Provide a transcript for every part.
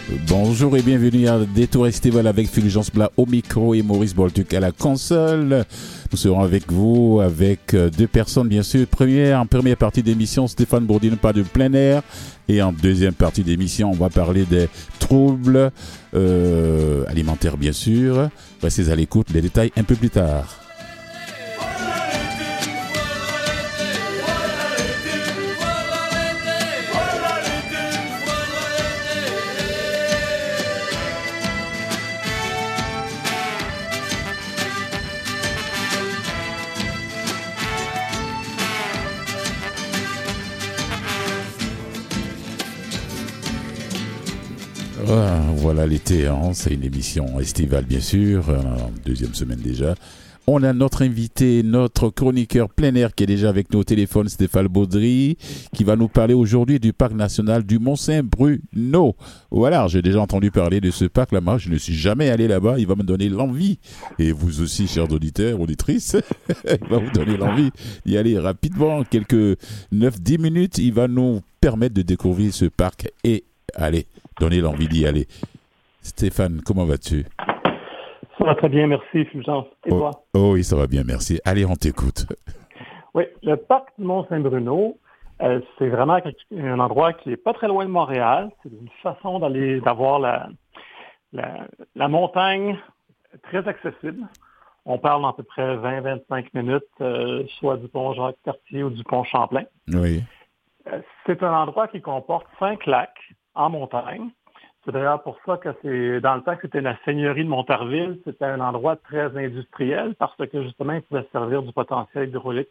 Bonjour et bienvenue à Détour Estival avec Fulgence Blas au micro et Maurice Bolduc à la console. Nous serons avec vous avec deux personnes bien sûr. En première partie d'émission, Stéphane Bourdin, pas de plein air. Et en deuxième partie d'émission, on va parler des troubles alimentaires bien sûr. Restez à l'écoute, les détails un peu plus tard. Voilà l'été, hein. C'est une émission estivale bien sûr, en deuxième semaine déjà. On a notre invité, notre chroniqueur plein air qui est déjà avec nous au téléphone, Stéphane Baudry, qui va nous parler aujourd'hui du parc national du Mont-Saint-Bruno. Voilà, j'ai déjà entendu parler de ce parc là-bas, je ne suis jamais allé là-bas, il va me donner l'envie. Et vous aussi, chers auditeurs, auditrices, il va vous donner l'envie d'y aller rapidement, quelques 9-10 minutes, il va nous permettre de découvrir ce parc et allez, donner l'envie d'y aller. Stéphane, comment vas-tu? Ça va très bien, merci, Fulgence. Et toi? Oh oui, ça va bien, merci. Allez, on t'écoute. Oui, le parc du Mont-Saint-Bruno, c'est vraiment un endroit qui est pas très loin de Montréal. C'est une façon d'avoir la montagne très accessible. On parle d'à peu près 20-25 minutes, soit du pont Jacques-Cartier ou du pont Champlain. Oui. C'est un endroit qui comporte 5 lacs en montagne. C'est d'ailleurs pour ça que dans le temps que c'était la seigneurie de Montarville, c'était un endroit très industriel parce que justement, il pouvait servir du potentiel hydraulique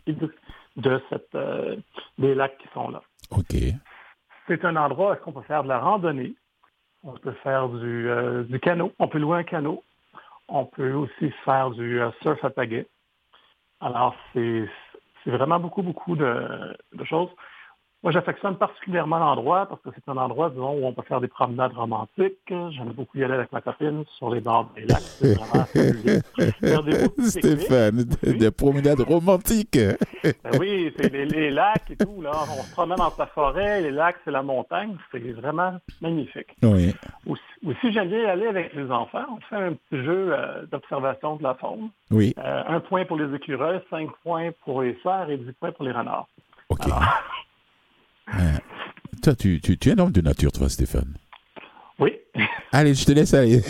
des lacs qui sont là. OK. C'est un endroit où on peut faire de la randonnée, on peut faire du canot, on peut louer un canot, on peut aussi faire du surf à pagaie. Alors, c'est vraiment beaucoup de choses. Moi, j'affectionne particulièrement l'endroit parce que c'est un endroit, disons, où on peut faire des promenades romantiques. J'aime beaucoup y aller avec ma copine sur les bords des lacs. C'est vraiment fabuleux. Stéphane, des promenades romantiques. Ben oui, c'est les lacs et tout. Là, on se promène dans la forêt, les lacs, c'est la montagne. C'est vraiment magnifique. Oui. Aussi, j'aime bien y aller avec les enfants. On fait un petit jeu d'observation de la faune. Oui. 1 point pour les écureuils, 5 points pour les cerfs et 10 points pour les renards. OK. Alors, toi, tu es un homme de nature, toi, Stéphane. Oui. Allez, je te laisse aller.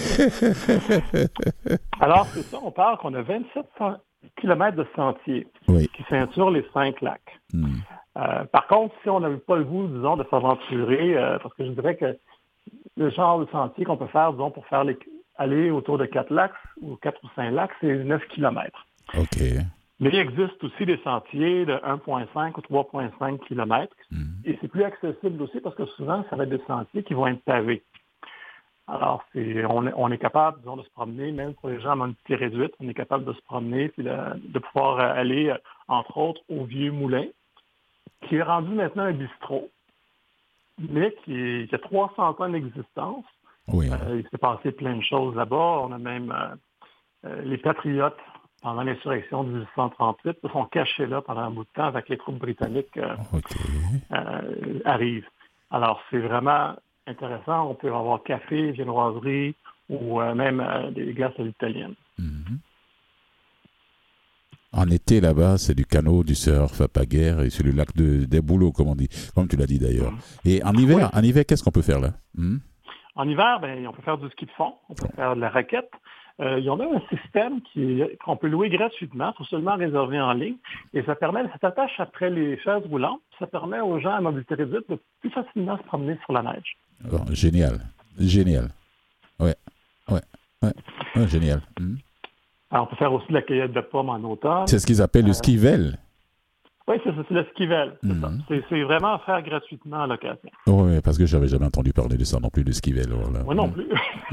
Alors, c'est ça, on parle qu'on a 27 km de sentiers qui ceinturent les 5 lacs. Par contre, si on n'avait pas le goût, disons, de s'aventurer, parce que je dirais que le genre de sentier qu'on peut faire, disons, pour faire aller autour de 4 lacs ou 4 ou 5 lacs, c'est 9 km. OK. Mais il existe aussi des sentiers de 1,5 ou 3,5 km. Et c'est plus accessible aussi parce que souvent, ça va être des sentiers qui vont être pavés. Alors, on est capable, disons, de se promener, même pour les gens à mobilité réduite, on est capable de se promener puis de pouvoir aller, entre autres, au Vieux Moulin, qui est rendu maintenant un bistrot, mais qui a 300 ans d'existence. Oui. Il s'est passé plein de choses là-bas. On a même les Patriotes, pendant l'insurrection de 1838, se sont cachés là pendant un bout de temps avec les troupes britanniques arrivent. Alors, c'est vraiment intéressant. On peut avoir café, viennoiserie ou même des glaces à l'italienne. Mm-hmm. En été, là-bas, c'est du canot, du surf à pagaie et sur le lac des Bouleaux, comme on dit, comme tu l'as dit d'ailleurs. Et en hiver, qu'est-ce qu'on peut faire là? En hiver, on peut faire du ski de fond, on peut faire de la raquette. Il y en a un système qu'on peut louer gratuitement, il faut seulement réserver en ligne, et ça s'attache après les chaises roulantes, ça permet aux gens à mobilité réduite de plus facilement se promener sur la neige. Oh, génial. Ouais, génial. Alors, on peut faire aussi de la cueillette de pommes en automne. C'est ce qu'ils appellent le skivel. Oui, c'est le skivel. C'est vraiment à faire gratuitement à l'occasion. Oui, parce que je n'avais jamais entendu parler de ça non plus, le skivel. Voilà. Moi non plus.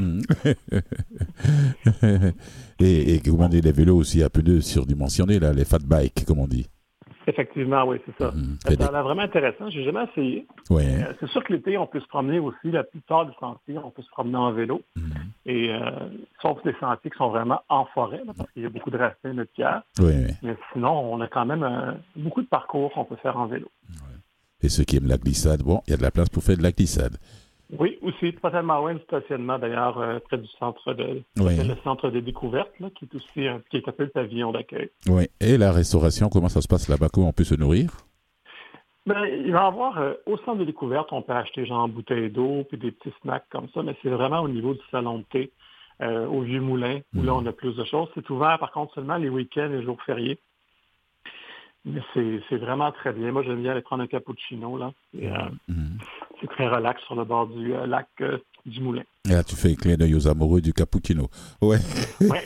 Et comment on dit, les vélos aussi un peu surdimensionnés, là, les fat bikes, comme on dit. Effectivement, oui, c'est ça. Ça a l'air vraiment intéressant. J'ai jamais essayé. Ouais. C'est sûr que l'été, on peut se promener aussi. La plupart des sentiers, on peut se promener en vélo. Et sauf des sentiers qui sont vraiment en forêt, là, parce qu'il y a beaucoup de racines de pierre. Oui. Mais sinon, on a quand même beaucoup de parcours qu'on peut faire en vélo. Ouais. Et ceux qui aiment la glissade, il y a de la place pour faire de la glissade. Oui, aussi, pas tellement loin du stationnement, d'ailleurs, près du centre Oui. le centre des découvertes, là, qui est aussi qui est appelé le pavillon d'accueil. Oui. Et la restauration, comment ça se passe là-bas? Comment on peut se nourrir? Ben, il va y avoir, au centre des découvertes, on peut acheter genre bouteilles d'eau puis des petits snacks comme ça, mais c'est vraiment au niveau du salon de thé, au Vieux Moulin, où là, on a plus de choses. C'est ouvert, par contre, seulement les week-ends et jours fériés. Mais c'est vraiment très bien. Moi, j'aime bien aller prendre un cappuccino, là. Et, Mhm. c'est très relax sur le bord du lac du Moulin. Et là, tu fais un clin d'œil aux amoureux du cappuccino. Ouais. Ouais.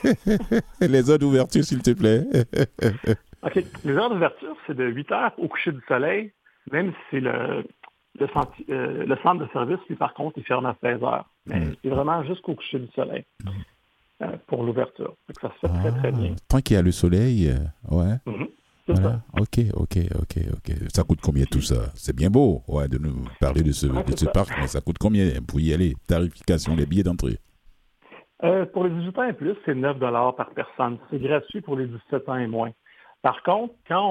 Les heures d'ouverture, s'il te plaît. OK. Les heures d'ouverture, c'est de 8 heures au coucher du soleil, même si c'est le centre de service, lui, par contre, il ferme à 16 heures. Mais c'est vraiment jusqu'au coucher du soleil pour l'ouverture. Donc, ça se fait très, très bien. Tant qu'il y a le soleil, ouais. Mhm. C'est Voilà. ça. Ok. Ça coûte combien tout ça? C'est bien beau, ouais, de nous parler de Ouais, de c'est ce ça. parc, mais ça coûte combien pour y aller? Tarification, les billets d'entrée. Pour les 18 ans et plus, c'est 9 par personne. C'est gratuit pour les 17 ans et moins. Par contre, quand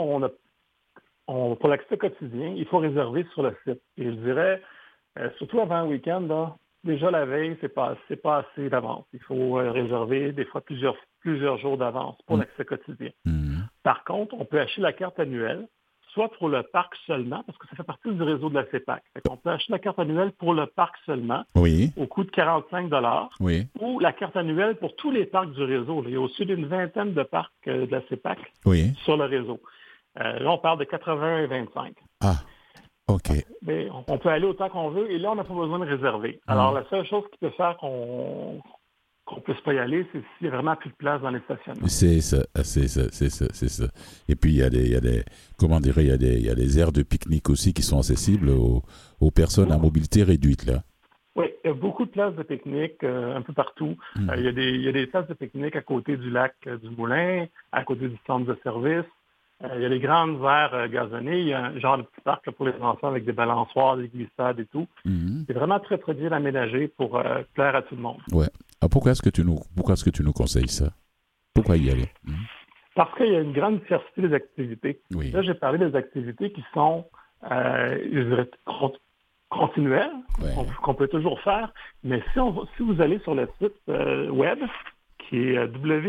pour l'accès quotidien, il faut réserver sur le site. Et je dirais, surtout avant un week-end, là, déjà la veille, c'est pas assez d'avance. Il faut réserver des fois plusieurs jours d'avance pour Mm. l'accès quotidien. Mhm. Par contre, on peut acheter la carte annuelle, soit pour le parc seulement, parce que ça fait partie du réseau de la CEPAC. On peut acheter la carte annuelle pour le parc seulement, Oui, au coût de 45 oui, ou la carte annuelle pour tous les parcs du réseau. Il y a aussi d'une vingtaine de parcs de la CEPAC oui. sur le réseau. Là, on parle de 80 et 25. Ah, ok. Mais on peut aller autant qu'on veut et là, on n'a pas besoin de réserver. Alors, Mm. la seule chose qui peut faire qu'on ne puisse pas y aller, c'est s'il n'y a vraiment plus de place dans les stationnements. C'est ça, c'est ça. Et puis il y a des, comment dire, il y a des aires de pique-nique aussi qui sont accessibles aux personnes à mobilité réduite là. Oui, il y a beaucoup de places de pique-nique un peu partout. Mm. Il y a des places de pique-nique à côté du lac du Moulin, à côté du centre de service. Il y a des grandes aires gazonnées. Il y a un genre de petit parc là, pour les enfants avec des balançoires, des glissades et tout. Mhm. C'est vraiment très, très bien aménagé pour plaire à tout le monde. Ouais. Ah, pourquoi est-ce que tu nous conseilles ça? Pourquoi y aller? Mhm. Parce qu'il y a une grande diversité des activités. Oui. Là, j'ai parlé des activités qui sont, je dirais, continuelles, Ouais. qu'on peut toujours faire. Mais si vous allez sur le site web, qui est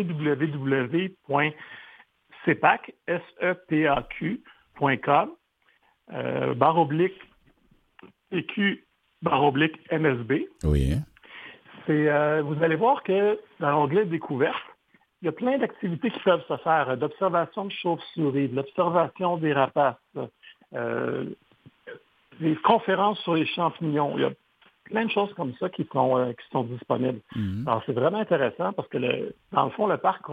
www.cepaq.com, /PQ/MSB, Oui. vous allez voir que dans l'onglet découverte, il y a plein d'activités qui peuvent se faire, d'observation de chauves-souris, de l'observation des rapaces, euh, des conférences sur les champignons. Il y a plein de choses comme ça qui sont disponibles. Mhm. Alors, c'est vraiment intéressant parce que, dans le fond, le parc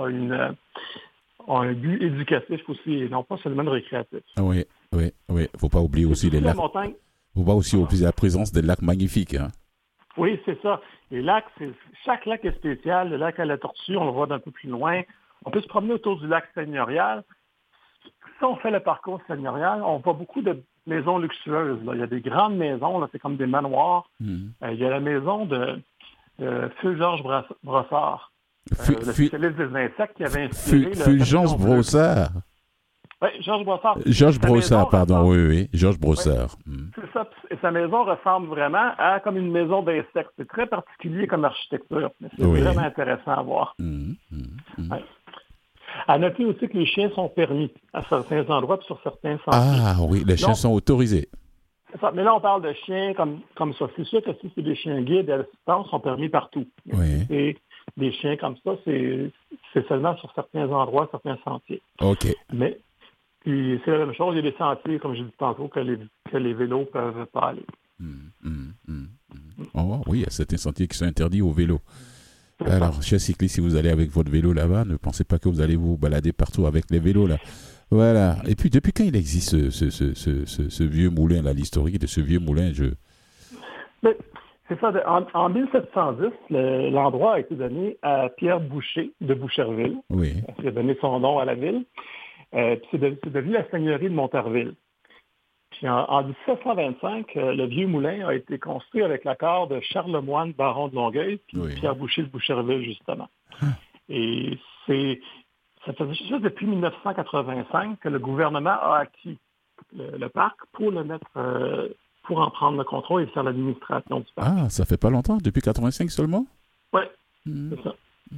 a un but éducatif aussi et non pas seulement de récréatif. Oui. Faut pas oublier C'est aussi les toute la lacs. montagne. Faut pas aussi oublier la présence des lacs magnifiques, hein. Oui, c'est ça. Les lacs, chaque lac est spécial. Le lac à la Tortue, on le voit d'un peu plus loin. On peut se promener autour du lac seigneurial. Si on fait le parcours seigneurial, on voit beaucoup de maisons luxueuses. Là. Il y a des grandes maisons, là, c'est comme des manoirs. Mhm. Il y a la maison de Fulgence Brossard, le Fu- spécialiste des insectes qui avait inspiré le Fulgence papillon bleu. Brossard. Oui, Georges Brossard. Georges Sa maison Brossard, pardon, ressemble, oui. Georges ouais, Brossard. Mhm. c'est ça. Et sa maison ressemble vraiment à comme une maison d'insectes. C'est très particulier comme architecture, mais c'est Oui. vraiment intéressant à voir. Mhm. Mhm. Ouais. À noter aussi que les chiens sont permis à certains endroits et sur certains sentiers. Ah oui, les chiens Donc, sont autorisés. c'est ça. Mais là, on parle de chiens comme ça. C'est sûr que si c'est des chiens guides à l'assistance, ils sont permis partout. Mais Oui. si c'est des chiens comme ça, c'est seulement sur certains endroits, certains sentiers. Ok. Mais puis, c'est la même chose. Il y a des sentiers, comme j'ai dit tantôt, que les vélos ne peuvent pas aller. Mhm. Mhm. Oh oui, il y a certains sentiers qui sont interdits aux vélos. C'est ça. Alors, chers cyclistes, si vous allez avec votre vélo là-bas, ne pensez pas que vous allez vous balader partout avec les vélos là. Voilà. Et puis, depuis quand il existe ce vieux moulin là, l'historique de ce vieux moulin, Mais c'est ça. En 1710, l'endroit a été donné à Pierre Boucher de Boucherville. Oui. Il a donné son nom à la ville. Puis c'est devenu la seigneurie de Montarville. Puis en 1725, le vieux moulin a été construit avec l'accord de Charles Lemoine, baron de Longueuil, puis Oui. Pierre Boucher de Boucherville, justement. Et ça faisait juste depuis 1985 que le gouvernement a acquis le parc pour le mettre pour en prendre le contrôle et faire l'administration du parc. Ah, ça fait pas longtemps, depuis 85 seulement? Oui, c'est ça.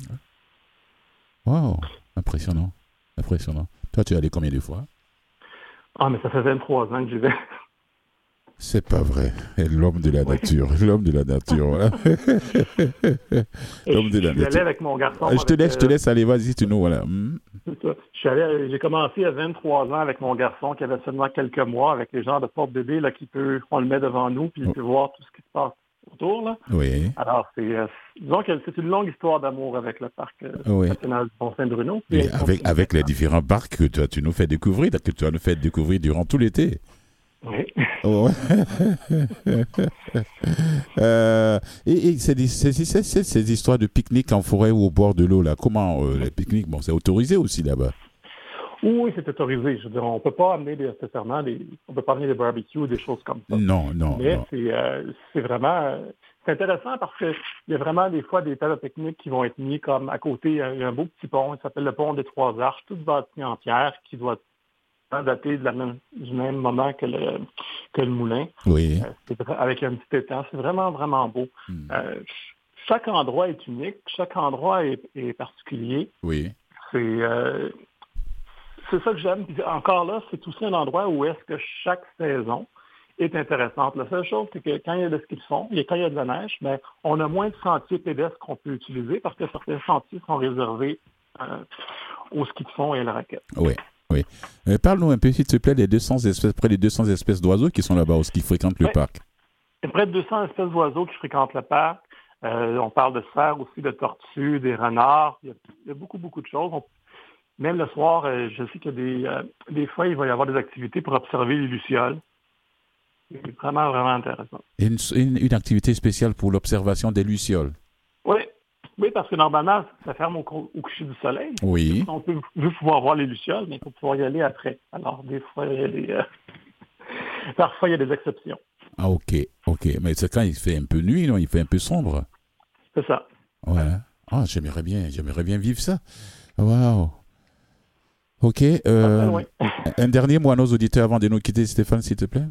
Wow, impressionnant. Toi, tu es allé combien de fois? Ah, mais ça fait 23 ans que j'y vais. C'est pas vrai. L'homme de la nature. L'homme de la nature, voilà. L'homme de la nature. Je suis allé avec mon garçon. Je te laisse aller, vas-y, tu nous, voilà. C'est ça. J'ai commencé à 23 ans avec mon garçon qui avait seulement quelques mois, avec les genres de porte-bébé, là, on le met devant nous, puis il peut voir tout ce qui se passe autour, là. Oui. Alors, disons que c'est une longue histoire d'amour avec le parc national du Mont-Saint-Bruno. Et avec les différents parcs que tu nous fais découvrir, que tu as nous fait découvrir durant tout l'été. Oui. Ouais. Et ces histoires de pique-nique en forêt ou au bord de l'eau, là, comment les pique-niques, bon, c'est autorisé aussi là-bas? Oui, c'est autorisé. Je veux dire, on ne peut pas amener on peut pas amener des barbecues ou des choses comme ça. Non. Mais c'est vraiment... c'est intéressant parce qu'il y a vraiment des fois des tables de pique-nique qui vont être mis comme à côté. Il y a un beau petit pont, il s'appelle le pont des Trois Arches, tout bâti en pierre, qui doit daté du même moment que le moulin. Oui. Avec un petit étang. C'est vraiment, vraiment beau. Chaque endroit est unique. Chaque endroit est particulier. Oui. C'est ça que j'aime. Puis encore là, c'est aussi un endroit où est-ce que chaque saison est intéressante. La seule chose, c'est que quand il y a de ski de fond, et quand il y a de la neige, mais on a moins de sentiers pédestres qu'on peut utiliser parce que certains sentiers sont réservés au ski de fond et à la raquette. Oui. Parle-nous un peu, s'il te plaît, près des 200 espèces d'oiseaux qui sont là-bas ou qui fréquentent le parc. Il y a près de 200 espèces d'oiseaux qui fréquentent le parc. On parle de cerfs aussi, de tortues, des renards. Il y a beaucoup, beaucoup de choses. Même le soir, je sais qu'il y a des fois, il va y avoir des activités pour observer les lucioles. C'est vraiment, vraiment intéressant. Et une activité spéciale pour l'observation des lucioles? Oui, parce que normalement, ça ferme au coucher du soleil. Oui. On peut pouvoir voir les lucioles, mais il faut pouvoir y aller après. Alors, des fois, parfois, il y a des exceptions. Ah, OK. Mais c'est quand il fait un peu nuit, non? Il fait un peu sombre. C'est ça. Voilà. Ah, j'aimerais bien vivre ça. Wow. OK. Un dernier mot à nos auditeurs avant de nous quitter, Stéphane, s'il te plaît.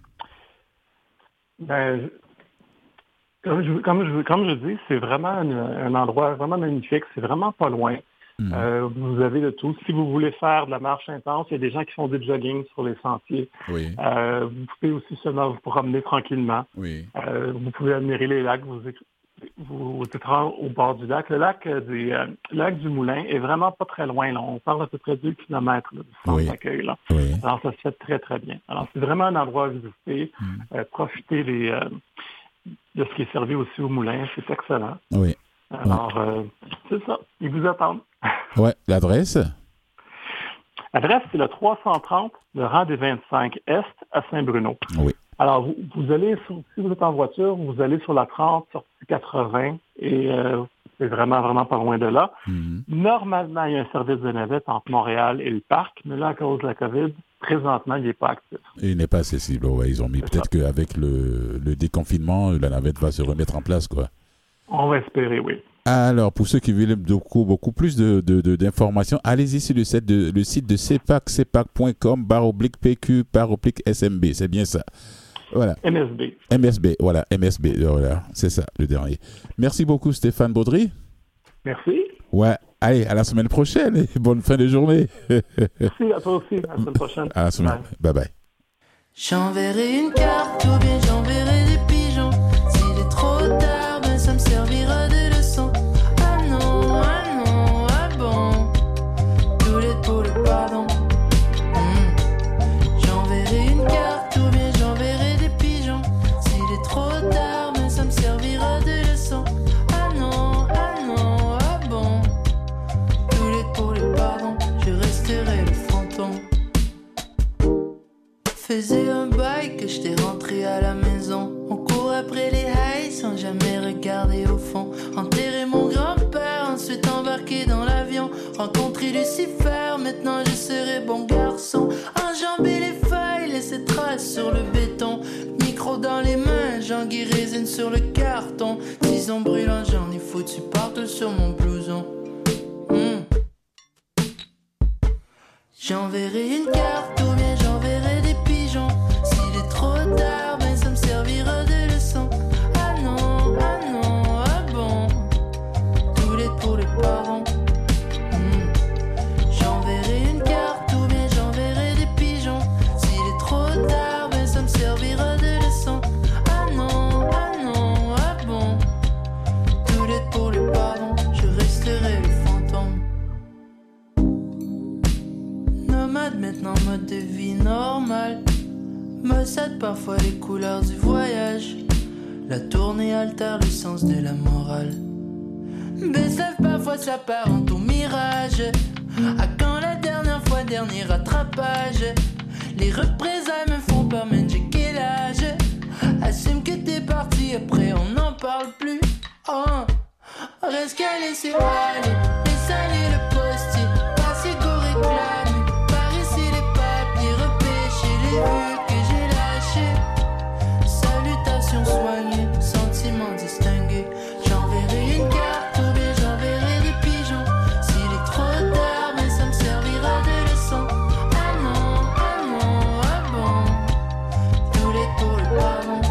Comme je dis, c'est vraiment un endroit vraiment magnifique. C'est vraiment pas loin. Vous avez de tout. Si vous voulez faire de la marche intense, il y a des gens qui font du jogging sur les sentiers. Oui. Vous pouvez aussi seulement vous promener tranquillement. Oui. Vous pouvez admirer les lacs. Vous êtes au bord du lac. Le lac du Moulin est vraiment pas très loin. Là. On parle à peu près 2 kilomètres du centre d'accueil. Là. Oui. Alors, ça se fait très, très bien. Alors, c'est vraiment un endroit à visiter. Profitez de ce qui est servi aussi au moulin. C'est excellent. Oui. Alors, c'est ça. Ils vous attendent. Ouais. L'adresse? L'adresse, c'est le 330, le rang des 25 Est à Saint-Bruno. Oui. Alors, vous allez, si vous êtes en voiture, vous allez sur la 30, sortie 80, et c'est vraiment, vraiment pas loin de là. Normalement, il y a un service de navette entre Montréal et le parc, mais là, à cause de la COVID, présentement, il n'est pas actif. Il n'est pas accessible, ouais. Ils ont mis peut-être qu'avec le déconfinement, la navette va se remettre en place, quoi. On va espérer, oui. Alors, pour ceux qui veulent beaucoup plus d'informations, allez-y sur le site de CEPAC, cepac.com/PQ/SMB. C'est bien ça. Voilà. MSB, voilà, c'est ça, le dernier. Merci beaucoup, Stéphane Baudry. Merci. Ouais, allez, à la semaine prochaine et bonne fin de journée. Merci, à toi aussi, à la semaine prochaine. À la semaine, bye. J'enverrai une carte ou bien j'enverrai des pigeons. S'il est trop tard, ben ça me servira de leçon. Ah non, ah bon. Tous les pardon. J'enverrai une carte ou bien j'enverrai des pigeons. S'il est trop tard, ben ça me servira de leçon. Ah non, ah bon. Tous les pardon, je resterai le fantôme. Faisais un bail que j'étais rentré à la maison. On court après les highs sans jamais regarder au fond. Enterrer mon grand-père, ensuite embarquer dans l'avion. Rencontrer Lucifer, maintenant je serai bon garçon. Enjamber les feuilles, laisser traces sur le béton. Micro dans les mains, Jean-Guy résine sur le carton. Tison brûlant, j'en ai foutu partout sur mon blouson. J'enverrai une carte ou bien j'enverrai des pigeons. S'il est trop tard, ben ça tourner altère le sens de la morale. Bessève parfois ça part en tout mirage. À quand la dernière fois, dernier rattrapage? Les représailles me font peur, mais j'ai quel âge? Assume que t'es parti, après on n'en parle plus. Oh, reste calé sur aller, laisse aller le postier. Pas si go réclame, par ici les papiers, repêcher les vues que j'ai lâchées. Salutations soignées, sentiments distingués. J'enverrai une carte ou bien j'enverrai des pigeons. S'il est trop tard, mais ça me servira de leçon. Ah non, ah bon. Tous les pour le pardon.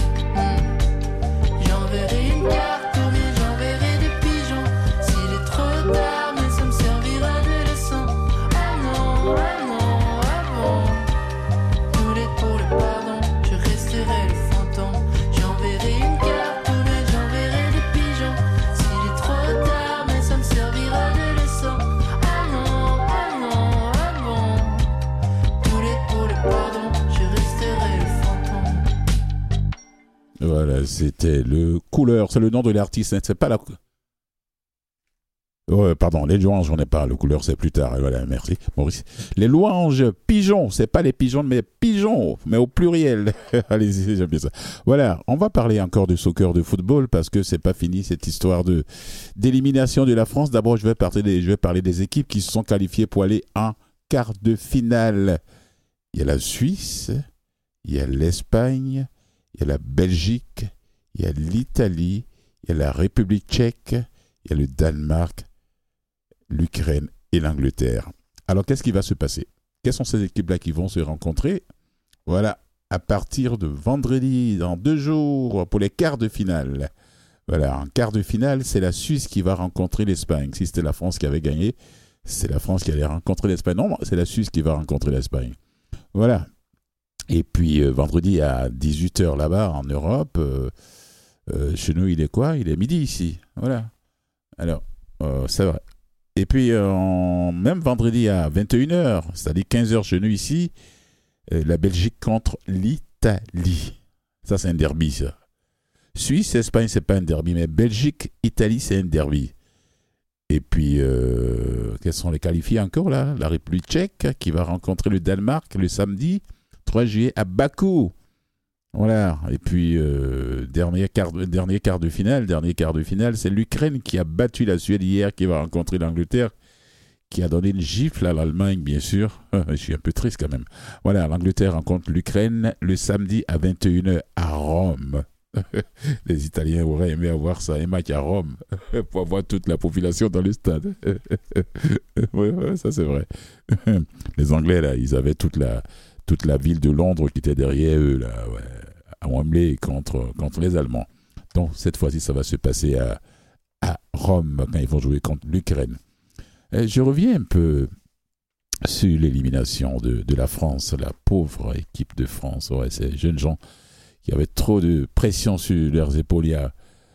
J'enverrai une carte ou bien j'enverrai des pigeons. S'il est trop tard, mais ça me servira de leçon. Ah non, ah bon. Tous les pour le pardon, je resterai le fantôme. J'enverrai une carte ou bien j'enverrai des pigeons. S'il est trop tard, mais ça me servira de leçon. Ah non, ah bon. Tous les pour le pardon, je resterai le fantôme. Voilà, c'était le Couleur, c'est le nom de l'artiste, hein, c'est pas la... pardon, les louanges, on n'est pas, le Couleur, c'est plus tard, voilà, merci, Maurice. Les louanges, pigeons, c'est pas les pigeons, mais pigeons, mais au pluriel. Allez-y, j'aime bien ça. Voilà, on va parler encore de soccer, de football, parce que c'est pas fini cette histoire d'élimination de la France. D'abord, je vais parler des équipes qui se sont qualifiées pour aller en quart de finale. Il y a la Suisse, il y a l'Espagne, il y a la Belgique, il y a l'Italie, il y a la République tchèque, il y a le Danemark, l'Ukraine et l'Angleterre. Alors, qu'est-ce qui va se passer? Quelles sont ces équipes-là qui vont se rencontrer? Voilà, à partir de vendredi, dans 2 jours, pour les quarts de finale. Voilà, en quart de finale, c'est la Suisse qui va rencontrer l'Espagne. Si c'était la France qui avait gagné, c'est la France qui allait rencontrer l'Espagne. Non, c'est la Suisse qui va rencontrer l'Espagne. Voilà. Et puis, vendredi à 18h là-bas, en Europe, chez nous, il est quoi? Il est midi ici. Voilà. Alors, c'est vrai. Et puis, même vendredi à 21h, c'est-à-dire 15h chez nous ici, la Belgique contre l'Italie. Ça, c'est un derby, ça. Suisse, Espagne, c'est pas un derby, mais Belgique, Italie, c'est un derby. Et puis, quels sont les qualifiés encore, là? La République tchèque, qui va rencontrer le Danemark le samedi 3 juillet à Bakou. Voilà. Et puis, dernier quart de finale, c'est l'Ukraine qui a battu la Suède hier, qui va rencontrer l'Angleterre, qui a donné une gifle à l'Allemagne, bien sûr. Je suis un peu triste quand même. Voilà, l'Angleterre rencontre l'Ukraine le samedi à 21h à Rome. Les Italiens auraient aimé avoir ça, un match à Rome, pour avoir toute la population dans le stade. Oui, ça c'est vrai. Les Anglais, là, ils avaient toute la ville de Londres qui était derrière eux, là, ouais, à Wembley contre les Allemands. Donc, cette fois-ci, ça va se passer à Rome, quand ils vont jouer contre l'Ukraine. Et je reviens un peu sur l'élimination de la France, la pauvre équipe de France. Ouais, ces jeunes gens qui avaient trop de pression sur leurs épaules. Il y a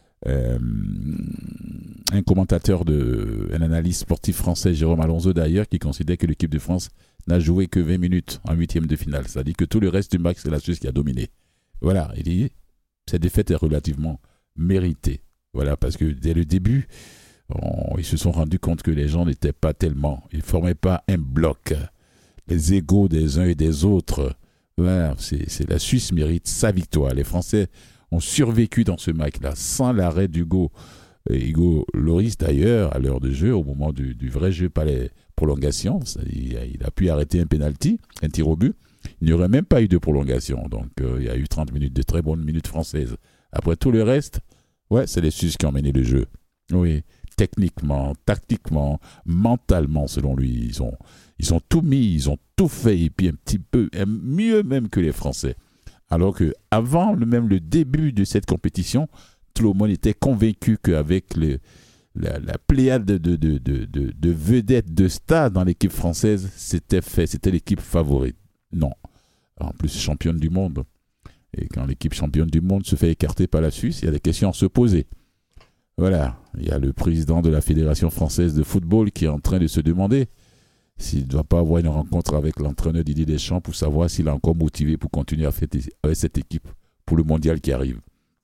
un commentateur, un analyste sportif français, Jérôme Alonso d'ailleurs, qui considère que l'équipe de France n'a joué que 20 minutes en 8e de finale. C'est-à-dire que tout le reste du match, c'est la Suisse qui a dominé. Voilà, il dit, cette défaite est relativement méritée. Voilà, parce que dès le début, ils se sont rendus compte que les gens n'étaient pas tellement, ils ne formaient pas un bloc. Les égos des uns et des autres. Voilà, c'est la Suisse mérite sa victoire. Les Français ont survécu dans ce match-là, sans l'arrêt d'Hugo Lloris d'ailleurs, à l'heure de jeu, au moment du vrai jeu, pas les prolongations. Il a pu arrêter un penalty, un tir au but. Il n'y aurait même pas eu de prolongation. Donc, il y a eu 30 minutes de très bonnes minutes françaises. Après tout le reste, ouais, c'est les Suisses qui ont mené le jeu. Oui, techniquement, tactiquement, mentalement, selon lui, ils ont tout mis, ils ont tout fait, et puis un petit peu, mieux même que les Français. Alors qu'avant même le début de cette compétition, tout le monde était convaincu qu'avec la pléiade de vedettes de stars dans l'équipe française, c'était fait, c'était l'équipe favorite. Non. En plus, championne du monde. Et quand l'équipe championne du monde se fait écarter par la Suisse, il y a des questions à se poser. Voilà. Il y a le président de la Fédération française de football qui est en train de se demander s'il ne doit pas avoir une rencontre avec l'entraîneur Didier Deschamps pour savoir s'il est encore motivé pour continuer à faire avec cette équipe pour le mondial qui arrive.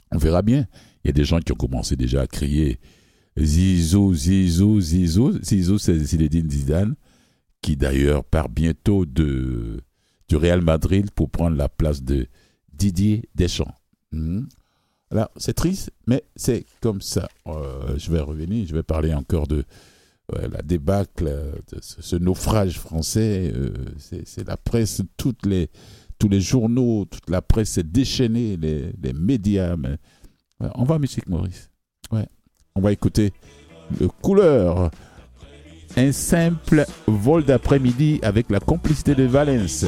On verra bien. Il y a des gens qui ont commencé déjà à crier Zizou, Zizou, Zizou. Zizou, c'est Zinedine Zidane, qui d'ailleurs part bientôt du Real Madrid pour prendre la place de Didier Deschamps. Alors, c'est triste, mais c'est comme ça. Je vais parler encore de la débâcle, de ce naufrage français. C'est la presse, tous les journaux, toute la presse s'est déchaînée, les médias. Mais, on va en musique, Maurice. Ouais. On va écouter le Couleur. Un simple vol d'après-midi avec la complicité de Valence.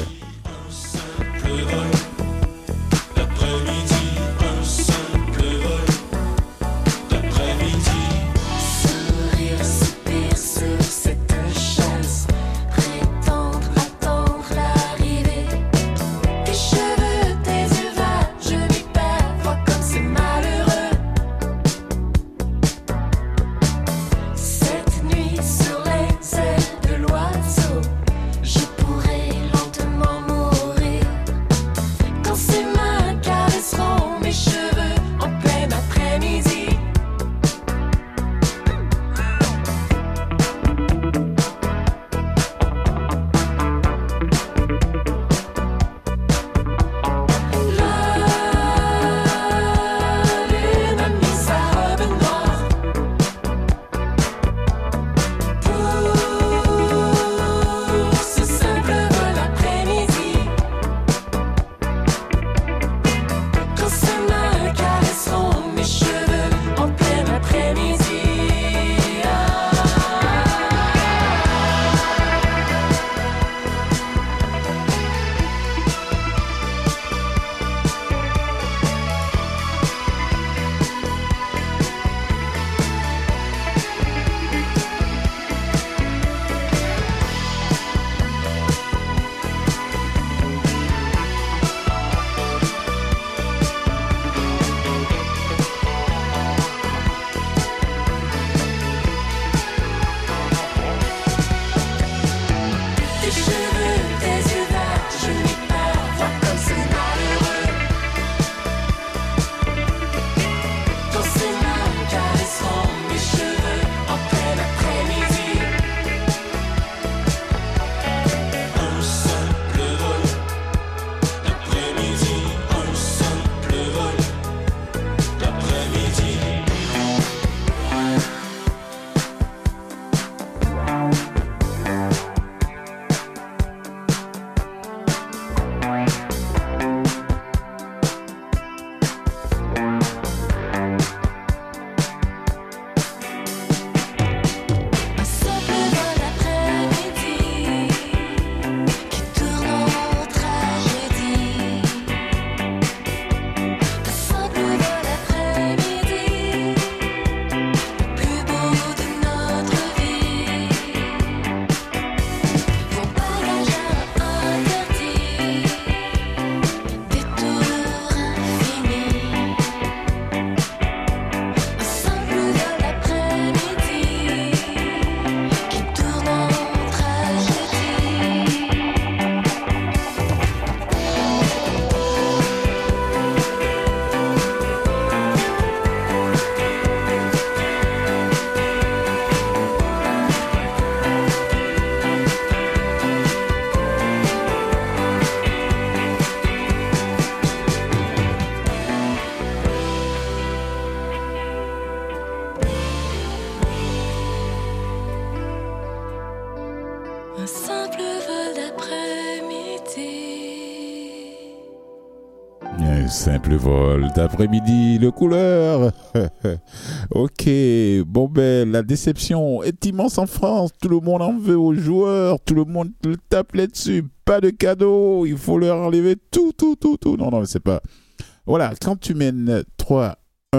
Simple vol d'après-midi, le Couleur. Ok, bon ben la déception est immense en France. Tout le monde en veut aux joueurs, tout le monde le tape là-dessus. Pas de cadeau, il faut leur enlever tout. Non, c'est pas. Voilà, quand tu mènes 3-1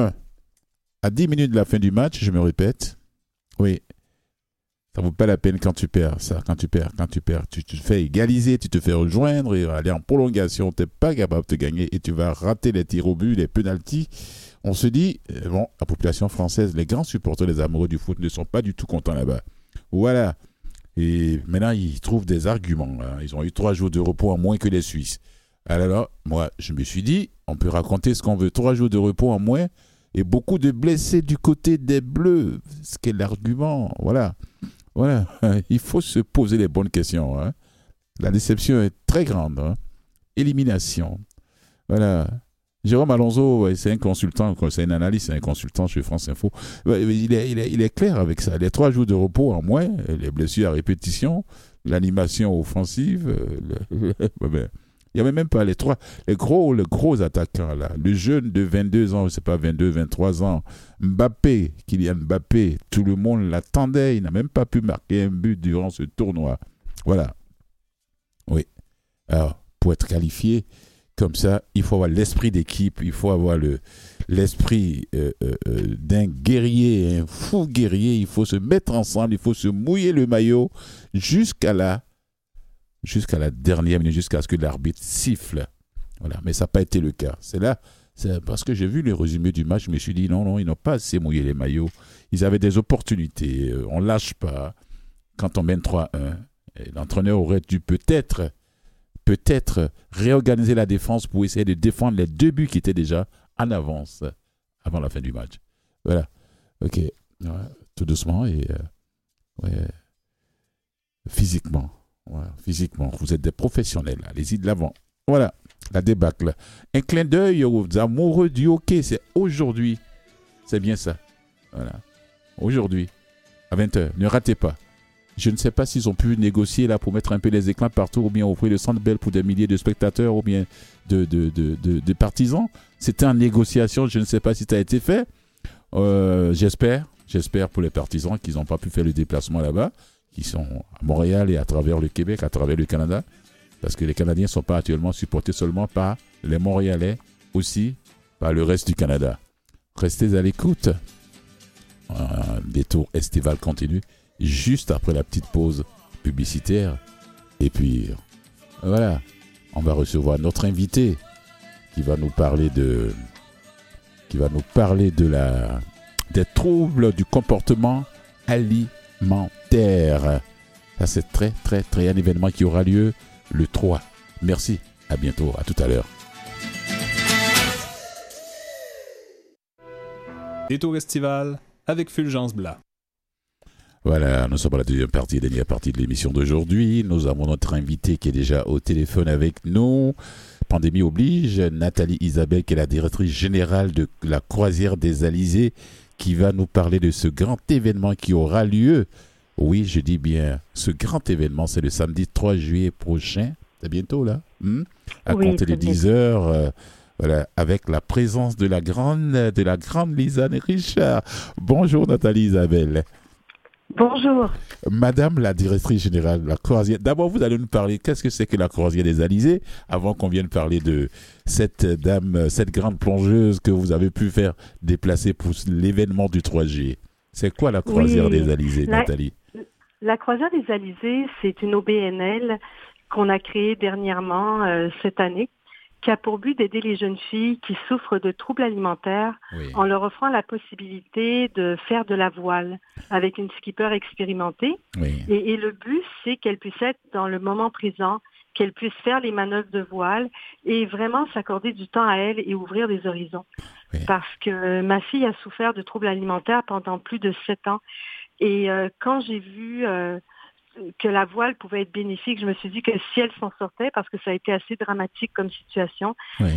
à 10 minutes de la fin du match, je me répète, oui, ça vaut pas la peine quand tu perds, ça. Quand tu perds, tu te fais égaliser, tu te fais rejoindre et aller en prolongation, tu n'es pas capable de gagner et tu vas rater les tirs au but, les pénaltys. On se dit, bon, la population française, les grands supporters, les amoureux du foot ne sont pas du tout contents là-bas. Voilà. Et maintenant, ils trouvent des arguments. Hein. Ils ont eu 3 jours de repos en moins que les Suisses. Alors, moi, je me suis dit, on peut raconter ce qu'on veut. 3 jours de repos en moins et beaucoup de blessés du côté des Bleus. Ce qu'est l'argument. Voilà. Il faut se poser les bonnes questions. Hein. La déception est très grande. Hein. Élimination. Voilà. Jérôme Alonso, c'est un consultant, c'est un analyste, c'est un consultant chez France Info. Il est clair avec ça. Les 3 jours de repos en moins, les blessures à répétition, l'animation offensive, il n'y avait même pas les gros attaquants là. Le jeune de 22 ans, je ne sais pas, 22, 23 ans, Kylian Mbappé, tout le monde l'attendait. Il n'a même pas pu marquer un but durant ce tournoi. Voilà. Oui. Alors, pour être qualifié comme ça, il faut avoir l'esprit d'équipe, il faut avoir l'esprit d'un guerrier, un fou guerrier. Il faut se mettre ensemble, il faut se mouiller le maillot jusqu'à la dernière minute, jusqu'à ce que l'arbitre siffle. Voilà. Mais ça n'a pas été le cas. C'est parce que j'ai vu les résumés du match, je me suis dit non, ils n'ont pas assez mouillé les maillots. Ils avaient des opportunités. On ne lâche pas. Quand on mène 3-1, l'entraîneur aurait dû peut-être réorganiser la défense pour essayer de défendre les 2 buts qui étaient déjà en avance avant la fin du match. Voilà. OK. Ouais, tout doucement et physiquement. Voilà, physiquement, vous êtes des professionnels. Allez-y de l'avant. Voilà, la débâcle. Un clin d'œil aux amoureux du hockey, c'est aujourd'hui. C'est bien ça. Voilà. Aujourd'hui, à 20h. Ne ratez pas. Je ne sais pas s'ils ont pu négocier là pour mettre un peu les éclats partout ou bien offrir le Centre Bell pour des milliers de spectateurs ou bien de partisans. C'était en négociation. Je ne sais pas si ça a été fait. J'espère pour les partisans qu'ils n'ont pas pu faire le déplacement là-bas, qui sont à Montréal et à travers le Québec, à travers le Canada, parce que les Canadiens ne sont pas actuellement supportés seulement par les Montréalais, aussi par le reste du Canada. Restez à l'écoute. Un détour estival continue juste après la petite pause publicitaire. Et puis, voilà, on va recevoir notre invité qui va nous parler des troubles du comportement alimentaire. Ça, c'est très, très, très un événement qui aura lieu le 3. Merci, à bientôt, à tout à l'heure. Détour estival avec Fulgence Blas. Voilà, nous sommes à la dernière partie de l'émission d'aujourd'hui. Nous avons notre invité qui est déjà au téléphone avec nous. Pandémie oblige, Nathalie Isabelle, qui est la directrice générale de la Croisière des Alizés, qui va nous parler de ce grand événement qui aura lieu. Oui, je dis bien, ce grand événement, c'est le samedi 3 juillet prochain. C'est bientôt là, à compter de 10h. Voilà, avec la présence de la grande Lisanne Richard. Bonjour Nathalie Isabelle. Bonjour. Madame la directrice générale de la Croisière. D'abord, vous allez nous parler, qu'est-ce que c'est que la Croisière des Alizés, avant qu'on vienne parler de cette dame, cette grande plongeuse que vous avez pu faire déplacer pour l'événement du 3 juillet. C'est quoi la Croisière des Alizés, Nathalie? La Croisière des Alizés, c'est une OBNL qu'on a créée dernièrement cette année, qui a pour but d'aider les jeunes filles qui souffrent de troubles alimentaires en leur offrant la possibilité de faire de la voile avec une skipper expérimentée. Oui. Et le but, c'est qu'elles puissent être dans le moment présent, qu'elles puissent faire les manœuvres de voile et vraiment s'accorder du temps à elles et ouvrir des horizons. Oui. Parce que ma fille a souffert de troubles alimentaires pendant plus de 7 ans. Et quand j'ai vu que la voile pouvait être bénéfique, je me suis dit que si elle s'en sortait, parce que ça a été assez dramatique comme situation,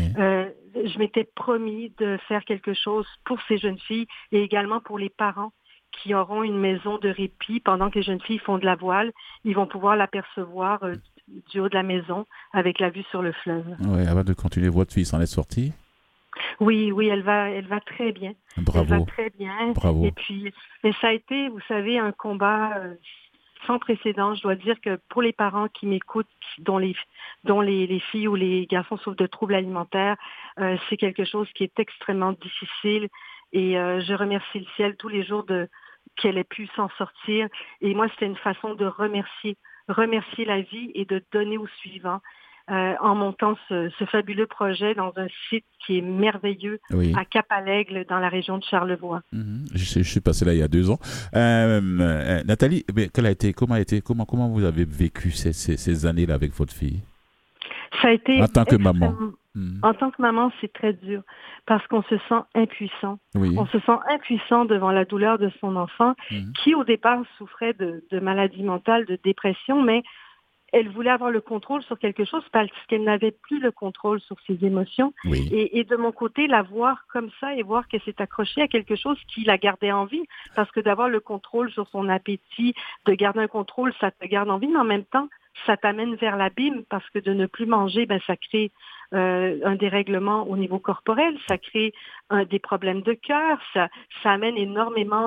je m'étais promis de faire quelque chose pour ces jeunes filles et également pour les parents qui auront une maison de répit pendant que les jeunes filles font de la voile. Ils vont pouvoir l'apercevoir du haut de la maison avec la vue sur le fleuve. Oui, avant de continuer, votre fille s'en est sortie? Oui, elle va très bien. Bravo. Elle va très bien. Bravo. Et puis, mais ça a été, vous savez, un combat sans précédent. Je dois dire que pour les parents qui m'écoutent, dont les filles ou les garçons souffrent de troubles alimentaires, c'est quelque chose qui est extrêmement difficile. Et je remercie le ciel tous les jours qu'elle ait pu s'en sortir. Et moi, c'était une façon de remercier la vie et de donner au suivant. En montant ce fabuleux projet dans un site qui est merveilleux à Cap-à-l'Aigle dans la région de Charlevoix. Je suis passé là il y a 2 ans. Nathalie, comment vous avez vécu ces années-là avec votre fille? Ça a été en tant que maman. En tant que maman, c'est très dur parce qu'on se sent impuissant. Oui. On se sent impuissant devant la douleur de son enfant qui, au départ, souffrait de maladie mentale, de dépression, mais elle voulait avoir le contrôle sur quelque chose parce qu'elle n'avait plus le contrôle sur ses émotions. Oui. Et de mon côté, la voir comme ça et voir qu'elle s'est accrochée à quelque chose qui la gardait en vie, parce que d'avoir le contrôle sur son appétit, de garder un contrôle, ça te garde en vie, mais en même temps, ça t'amène vers l'abîme parce que de ne plus manger, ça crée un dérèglement au niveau corporel, ça crée des problèmes de cœur, ça amène énormément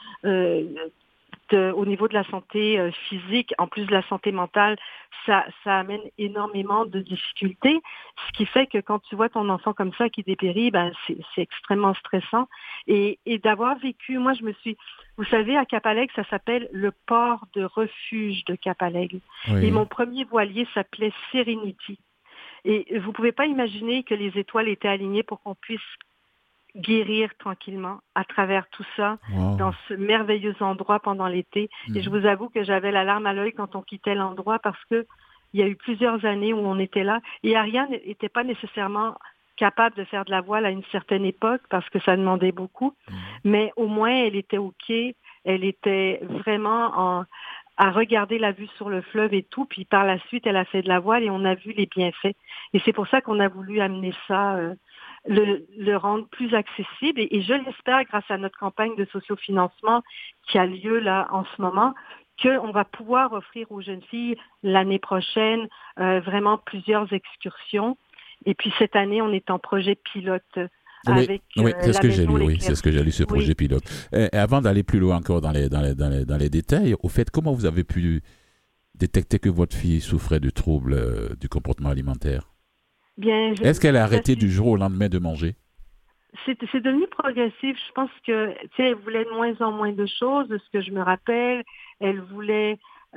au niveau de la santé physique, en plus de la santé mentale, ça amène énormément de difficultés, ce qui fait que quand tu vois ton enfant comme ça qui dépérit, c'est extrêmement stressant. Et d'avoir vécu, moi vous savez, à Cap-Alègue, ça s'appelle le port de refuge de Cap-Alègue. Oui. Et mon premier voilier s'appelait Serenity. Et vous ne pouvez pas imaginer que les étoiles étaient alignées pour qu'on puisse guérir tranquillement à travers tout ça, dans ce merveilleux endroit pendant l'été. Et je vous avoue que j'avais la larme à l'œil quand on quittait l'endroit parce que il y a eu plusieurs années où on était là. Et Ariane n'était pas nécessairement capable de faire de la voile à une certaine époque parce que ça demandait beaucoup. Mais au moins, elle était OK. Elle était vraiment à regarder la vue sur le fleuve et tout. Puis par la suite, elle a fait de la voile et on a vu les bienfaits. Et c'est pour ça qu'on a voulu amener ça, le rendre plus accessible. Et je l'espère, grâce à notre campagne de sociofinancement qui a lieu là en ce moment, qu'on va pouvoir offrir aux jeunes filles l'année prochaine vraiment plusieurs excursions. Et puis cette année, on est en projet pilote. Oui, c'est ce que j'ai lu. Oui, c'est ce que j'ai lu, ce projet pilote. Et avant d'aller plus loin encore dans les détails, au fait, comment vous avez pu détecter que votre fille souffrait de troubles du comportement alimentaire? Bien, est-ce qu'elle a arrêté du jour au lendemain de manger? C'est devenu progressif. Je pense que, elle voulait de moins en moins de choses, de ce que je me rappelle. Elle voulait,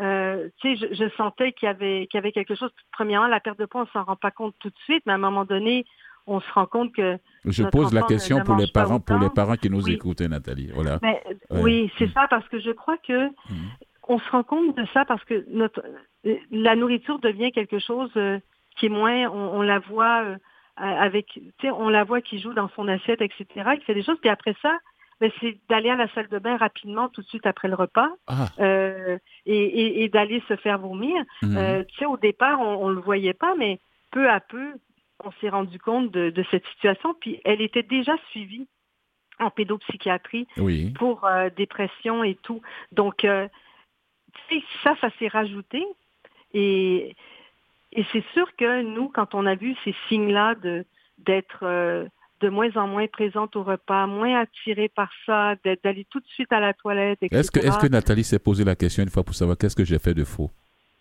je sentais qu'il y avait quelque chose. Premièrement, la perte de poids, on s'en rend pas compte tout de suite, mais à un moment donné, on se rend compte que je pose la question pour les parents qui nous oui. écoutent, Nathalie. Voilà. Oui, c'est ça, parce que je crois que on se rend compte de ça parce que la nourriture devient quelque chose qui est moins, on la voit on la voit qui joue dans son assiette, etc., qui fait des choses, puis après ça, c'est d'aller à la salle de bain rapidement, tout de suite après le repas, et d'aller se faire vomir. Au départ, on le voyait pas, mais peu à peu, on s'est rendu compte de cette situation, puis elle était déjà suivie en pédopsychiatrie pour dépression et tout. Donc, ça s'est rajouté, et c'est sûr que nous, quand on a vu ces signes-là d'être de moins en moins présente au repas, moins attirée par ça, d'aller tout de suite à la toilette, etc. Est-ce que Nathalie s'est posé la question une fois pour savoir qu'est-ce que j'ai fait de faux?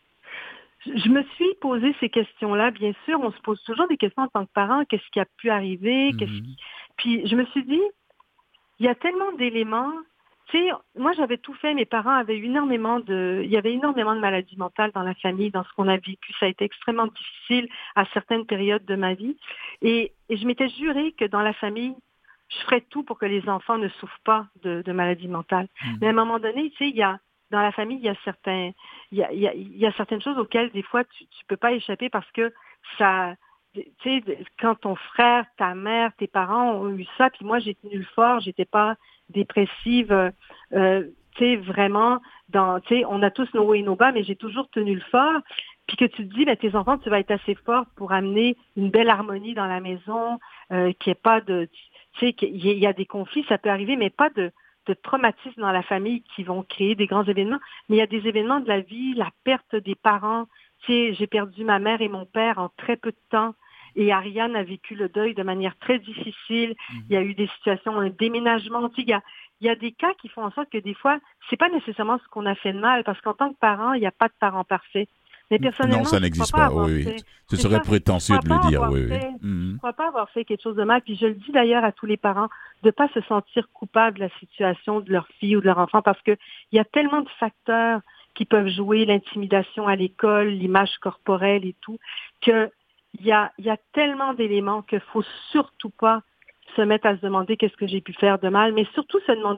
Je me suis posé ces questions-là, bien sûr. On se pose toujours des questions en tant que parent. Qu'est-ce qui a pu arriver? Puis je me suis dit, il y a tellement d'éléments. Moi, j'avais tout fait. Mes parents avaient il y avait énormément de maladies mentales dans la famille, dans ce qu'on a vécu. Ça a été extrêmement difficile à certaines périodes de ma vie. Et je m'étais juré que dans la famille, je ferais tout pour que les enfants ne souffrent pas de maladies mentales. Mais à un moment donné, dans la famille, il y a certaines choses auxquelles, des fois, tu peux pas échapper parce que ça, quand ton frère, ta mère, tes parents ont eu ça, puis moi, j'ai tenu le fort, j'étais pas dépressive, vraiment, on a tous nos hauts et nos bas, mais j'ai toujours tenu le fort, puis que tu te dis, tes enfants, tu vas être assez fort pour amener une belle harmonie dans la maison, qu'il n'y ait pas qu'il y a des conflits, ça peut arriver, mais pas de traumatismes dans la famille qui vont créer des grands événements, mais il y a des événements de la vie, la perte des parents. J'ai perdu ma mère et mon père en très peu de temps, et Ariane a vécu le deuil de manière très difficile. Il y a eu des situations, un déménagement. Il y a des cas qui font en sorte que des fois, c'est pas nécessairement ce qu'on a fait de mal, parce qu'en tant que parent, il n'y a pas de parent parfait. Mais personnellement, non, ça n'existe pas. Ce serait prétentieux de le dire. Je ne crois pas avoir fait quelque chose de mal. Puis je le dis d'ailleurs à tous les parents, de ne pas se sentir coupable de la situation de leur fille ou de leur enfant, parce qu'il y a tellement de facteurs qui peuvent jouer, l'intimidation à l'école, l'image corporelle et tout, qu'il y a tellement d'éléments qu'il ne faut surtout pas se mettre à se demander qu'est-ce que j'ai pu faire de mal, mais surtout se demander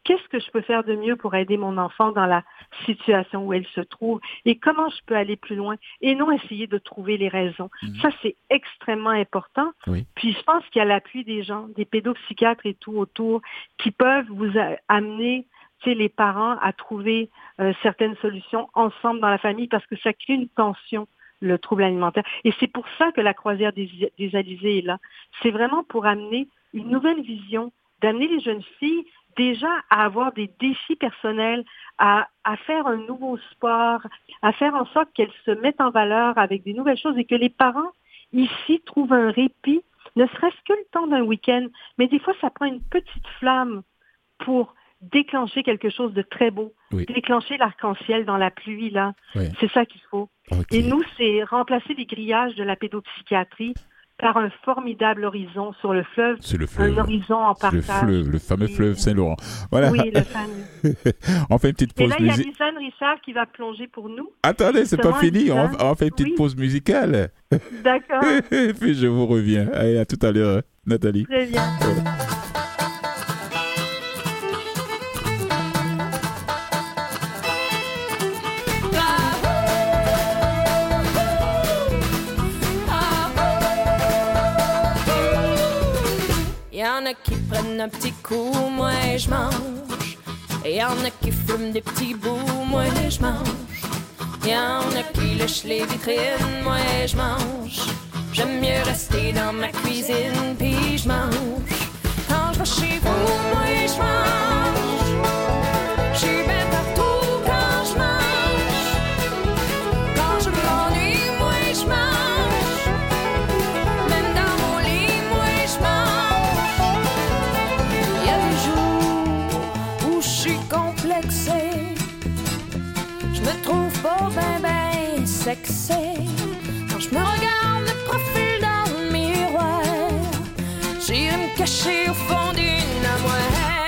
qu'est-ce que je peux faire de mieux pour aider mon enfant dans la situation où elle se trouve et comment je peux aller plus loin et non essayer de trouver les raisons. Ça, c'est extrêmement important. Oui. Puis je pense qu'il y a l'appui des gens, des pédopsychiatres et tout autour qui peuvent vous amener les parents à trouver certaines solutions ensemble dans la famille parce que ça crée une tension, le trouble alimentaire. Et c'est pour ça que la croisière des Alizés est là. C'est vraiment pour amener une nouvelle vision, d'amener les jeunes filles déjà à avoir des défis personnels, à faire un nouveau sport, à faire en sorte qu'elles se mettent en valeur avec des nouvelles choses et que les parents ici trouvent un répit, ne serait-ce que le temps d'un week-end. Mais des fois, ça prend une petite flamme pour déclencher quelque chose de très beau, déclencher l'arc-en-ciel dans la pluie, là. Oui. C'est ça qu'il faut. Okay. Et nous, c'est remplacer les grillages de la pédopsychiatrie par un formidable horizon sur le fleuve. C'est le fleuve. Un horizon en partage. Le fameux fleuve Saint-Laurent. Voilà. Oui, le fameux. On fait une petite pause musicale. Et là, il y a Lisanne Richard qui va plonger pour nous. Attendez, c'est pas fini. On fait une petite pause musicale. D'accord. Et puis je vous reviens. Allez, à tout à l'heure, Nathalie. Très bien. Voilà. Y'en a qui prennent un petit coup, moi je mange. Et y'en a qui fument des petits bouts, moi je mange. Y'en a qui lèchent les vitrines, moi je mange. J'aime mieux rester dans ma cuisine, puis je mange. Quand je vais chez vous, moi je mange. J'suis bien partout quand je mange. Quand je m'ennuie, moi je mange. Même dans mon lit, moi je mange. Y'a des jours où j'suis complexée. J'me trouve pas ben sexy. Quand j'me regarde le profil dans le miroir, j'irai me cacher au fond d'une armoire.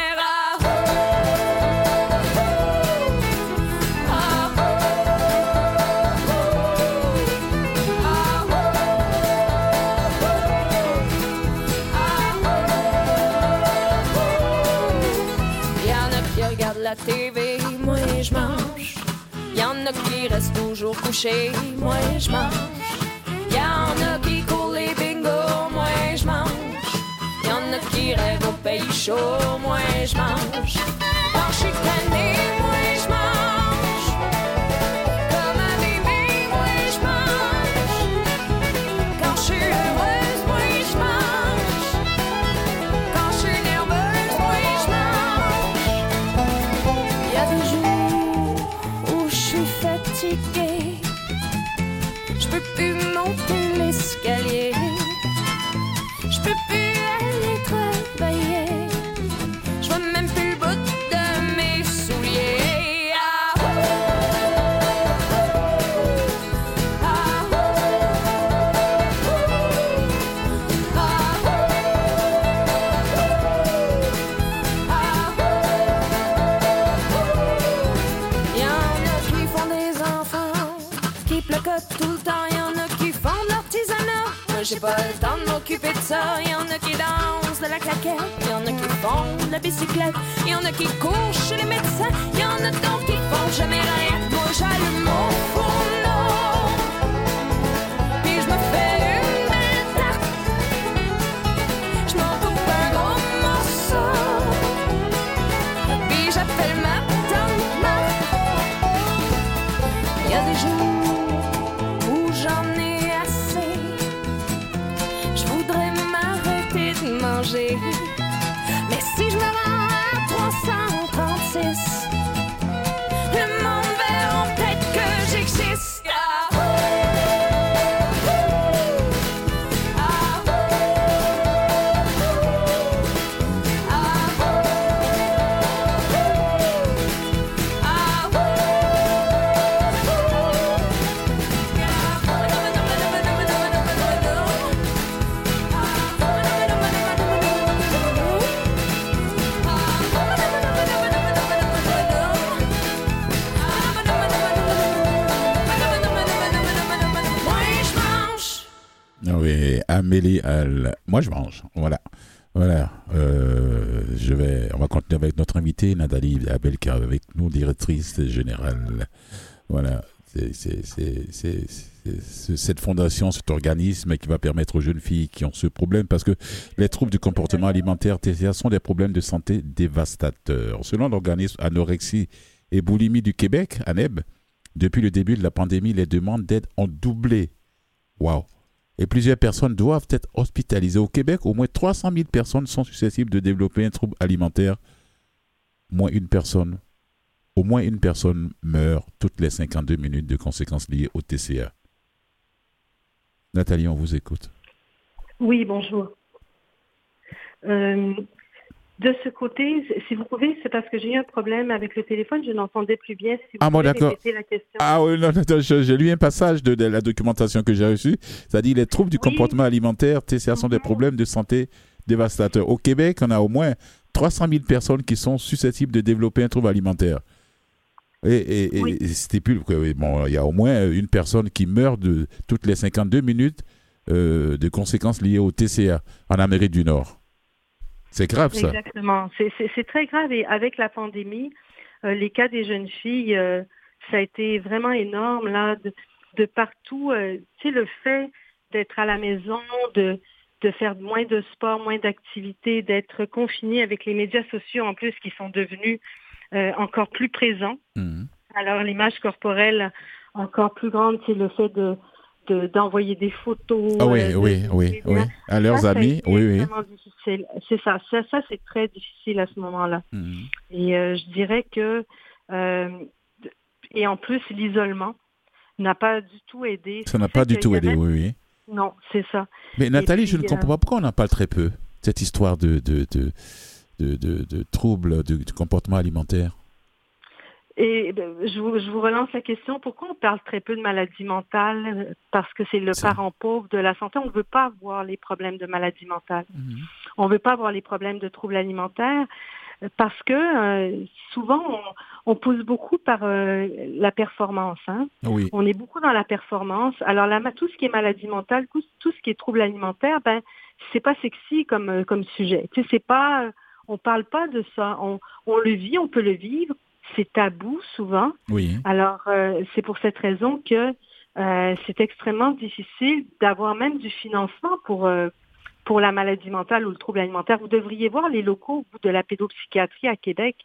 La TV, moi je mange. Y'en a qui restent toujours couchés, moi je mange. Y'en a qui courent les bingos, moi je mange. Y'en a qui rêvent au pays chaud, moi je mange. Quand je suis tannée, moi je mange. Comme un bébé, moi je mange. Quand je suis heureuse, moi je mange. Quand je suis nerveuse, moi je mange. Y'a des jours où je suis fatiguée, je peux plus monter l'escalier, je peux plus aller travailler, je vois même plus le bout de mes souliers. Tout le temps, y'en a qui font de l'artisanat. Moi j'ai pas le temps de m'occuper de ça. Y'en a qui dansent de la claquette, y'en a qui font de la bicyclette, y'en a qui courent chez les médecins, y'en a d'autres qui font jamais rien. Moi j'allume mon fourneau, puis je me fais une belle tarte. Je m'en coupe un gros morceau, puis j'appelle ma tante Marthe. Y'a des jours j'en ai assez, je voudrais m'arrêter de manger. Mais si je me rends à 336, le monde verra peut-être que j'existe. Oui, Amélie Hall. Moi, je mange. Voilà. Voilà. On va continuer avec notre invitée, Nathalie Abel, qui est avec nous, directrice générale. Voilà. C'est cette fondation, cet organisme qui va permettre aux jeunes filles qui ont ce problème, parce que les troubles du comportement alimentaire, TCA, sont des problèmes de santé dévastateurs. Selon l'organisme Anorexie et Boulimie du Québec, ANEB, depuis le début de la pandémie, les demandes d'aide ont doublé. Waouh! Et plusieurs personnes doivent être hospitalisées. Au Québec, au moins 300 000 personnes sont susceptibles de développer un trouble alimentaire. Au moins une personne meurt toutes les 52 minutes de conséquences liées au TCA. Nathalie, on vous écoute. Oui, bonjour. De ce côté, si vous pouvez, c'est parce que j'ai eu un problème avec le téléphone, je n'entendais plus bien. Si vous pouvez répéter la question. Ah oui, non, j'ai lu un passage de la documentation que j'ai reçue. Ça dit les troubles du comportement alimentaire, TCA, sont des problèmes de santé dévastateurs. Au Québec, on a au moins 300 000 personnes qui sont susceptibles de développer un trouble alimentaire. Et stipule qu'il y a au moins une personne qui meurt toutes les 52 minutes de conséquences liées au TCA en Amérique du Nord. C'est grave, ça. Exactement. C'est très grave. Et avec la pandémie, les cas des jeunes filles, ça a été vraiment énorme, là, de partout. Tu sais, le fait d'être à la maison, de faire moins de sport, moins d'activités, d'être confiné avec les médias sociaux, en plus, qui sont devenus encore plus présents. Mmh. Alors, l'image corporelle encore plus grande, c'est le fait d'envoyer des photos. Ah oui. À leurs amis, oui. C'est vraiment difficile. C'est ça, c'est très difficile à ce moment-là. Mmh. Et je dirais que, et en plus, l'isolement n'a pas du tout aidé. Ça n'a pas du tout aidé, oui. Non, c'est ça. Mais Nathalie, je ne comprends pas pourquoi on en parle très peu, cette histoire de troubles du comportement alimentaire. Et je vous relance la question, pourquoi on parle très peu de maladie mentale? Parce que c'est le parent pauvre de la santé. On ne veut pas voir les problèmes de maladie mentale. Mmh. On ne veut pas voir les problèmes de troubles alimentaires parce que souvent, on pousse beaucoup par la performance. Hein? Oui. On est beaucoup dans la performance. Alors, tout ce qui est maladie mentale, tout ce qui est troubles alimentaires, c'est pas sexy comme sujet. Tu sais, c'est pas... on parle pas de ça. On le vit, on peut le vivre. C'est tabou souvent. Oui. Alors, c'est pour cette raison que c'est extrêmement difficile d'avoir même du financement pour la maladie mentale ou le trouble alimentaire. Vous devriez voir les locaux de la pédopsychiatrie à Québec.